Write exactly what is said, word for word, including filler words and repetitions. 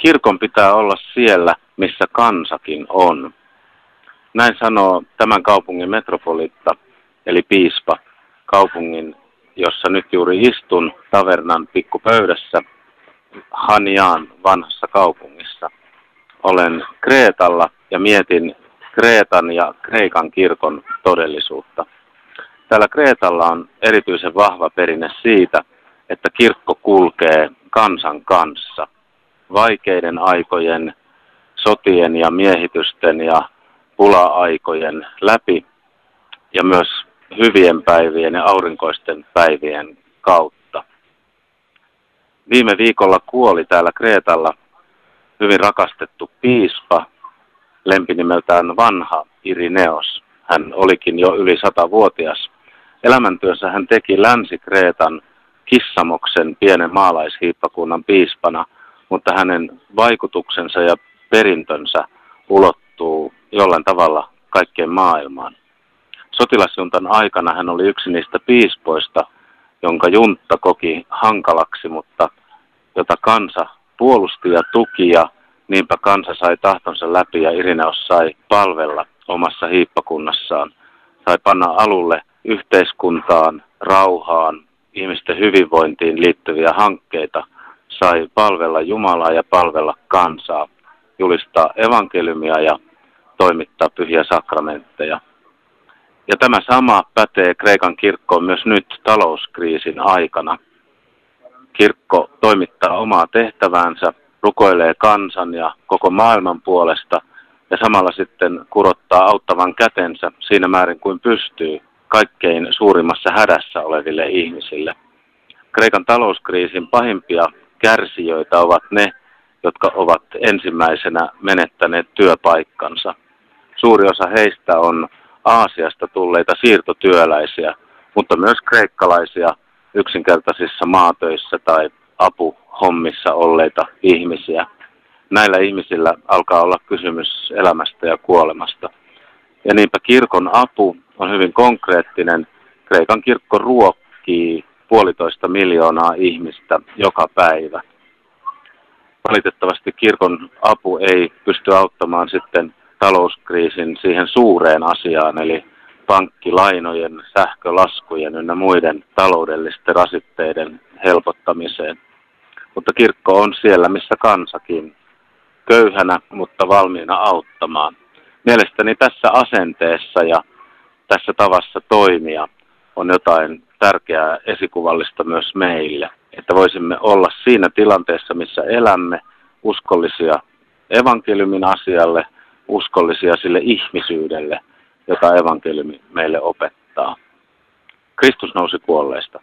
Kirkon pitää olla siellä, missä kansakin on. Näin sanoo tämän kaupungin metropolitta, eli piispa, kaupungin, jossa nyt juuri istun, tavernan pikkupöydässä, Haniaan vanhassa kaupungissa. Olen Kreetalla ja mietin Kreetan ja Kreikan kirkon todellisuutta. Täällä Kreetalla on erityisen vahva perinne siitä, että kirkko kulkee kansan kanssa. Vaikeiden aikojen, sotien ja miehitysten ja pula-aikojen läpi ja myös hyvien päivien ja aurinkoisten päivien kautta. Viime viikolla kuoli täällä Kreetalla hyvin rakastettu piispa, lempinimeltään vanha Irineos. Hän olikin jo yli satavuotias. Elämäntyönsä hän teki Länsi-Kreetan Kissamoksen pienen maalaishiippakunnan piispana, mutta hänen vaikutuksensa ja perintönsä ulottuu jollain tavalla kaikkeen maailmaan. Sotilasjuntan aikana hän oli yksi niistä piispoista, jonka juntta koki hankalaksi, mutta jota kansa puolusti ja tuki, ja niinpä kansa sai tahtonsa läpi ja Irineos sai palvella omassa hiippakunnassaan. Sai panna alulle yhteiskuntaan, rauhaan, ihmisten hyvinvointiin liittyviä hankkeita, sai palvella Jumalaa ja palvella kansaa, julistaa evankeliumia ja toimittaa pyhiä sakramentteja. Ja tämä sama pätee Kreikan kirkkoon myös nyt talouskriisin aikana. Kirkko toimittaa omaa tehtäväänsä, rukoilee kansan ja koko maailman puolesta ja samalla sitten kurottaa auttavan kätensä siinä määrin kuin pystyy kaikkein suurimmassa hädässä oleville ihmisille. Kreikan talouskriisin pahimpia kärsijöitä ovat ne, jotka ovat ensimmäisenä menettäneet työpaikkansa. Suuri osa heistä on Aasiasta tulleita siirtotyöläisiä, mutta myös kreikkalaisia yksinkertaisissa maatöissä tai apuhommissa olleita ihmisiä. Näillä ihmisillä alkaa olla kysymys elämästä ja kuolemasta. Ja niinpä kirkon apu on hyvin konkreettinen. Kreikan kirkko ruokkii puolitoista miljoonaa ihmistä joka päivä. Valitettavasti kirkon apu ei pysty auttamaan sitten talouskriisin siihen suureen asiaan, eli pankkilainojen, sähkölaskujen ynnä muiden taloudellisten rasitteiden helpottamiseen. Mutta kirkko on siellä, missä kansakin, köyhänä, mutta valmiina auttamaan. Mielestäni tässä asenteessa ja tässä tavassa toimia on jotain tärkeää esikuvallista myös meille, että voisimme olla siinä tilanteessa, missä elämme, uskollisia evankeliumin asialle, uskollisia sille ihmisyydelle, jota evankeliumi meille opettaa. Kristus nousi kuolleista.